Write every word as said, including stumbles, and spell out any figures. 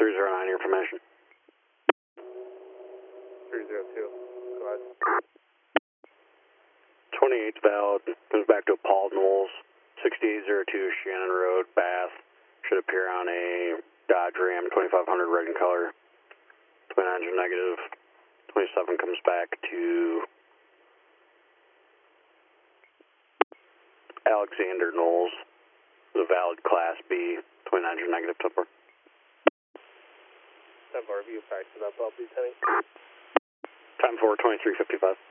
three zero nine, your information. three zero two, go ahead. twenty-eight's valid, comes back to a Paul Knowles, sixty-eight oh two Shannon Road, Bath. Should appear on a Dodge Ram twenty-five hundred red in color. twenty-nine's are negative. twenty-seven comes back to Alexander Knowles, the valid Class B. twenty-nine's are negative, Tupper. ten four, if you fax it up, I'll be sending. Time for twenty-three fifty-five.